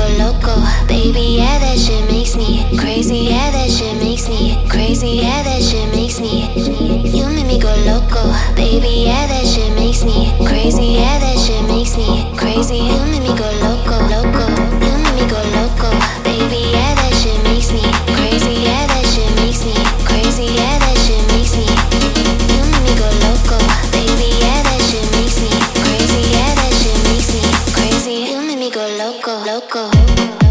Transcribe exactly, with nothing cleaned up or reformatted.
loco, baby. Yeah, that shit makes me crazy. Yeah, that shit makes me crazy. Yeah, that shit makes me. You make me go loco, baby. Yeah, that shit makes me crazy. Yeah, that shit makes me crazy. You make me go loco, loco. You make me go loco, baby. Yeah, that shit makes me crazy. Yeah, that shit makes me crazy. Yeah, that shit makes me. You make me go loco, baby. Yeah, that shit makes me crazy. Yeah, that shit makes me crazy. You make me go loco, loco.